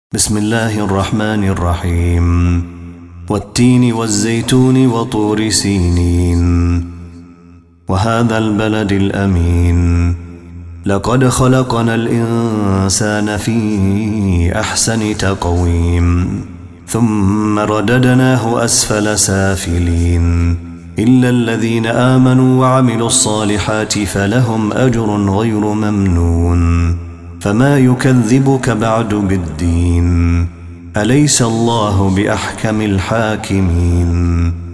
بسم الله الرحمن الرحيم والتين والزيتون وطور سينين وهذا البلد الأمين لقد خلقنا الإنسان في أحسن تقويم ثم رددناه أسفل سافلين إلا الذين آمنوا وعملوا الصالحات فلهم أجر غير ممنون فما يكذبك بعد بالدين أليس الله بأحكم الحاكمين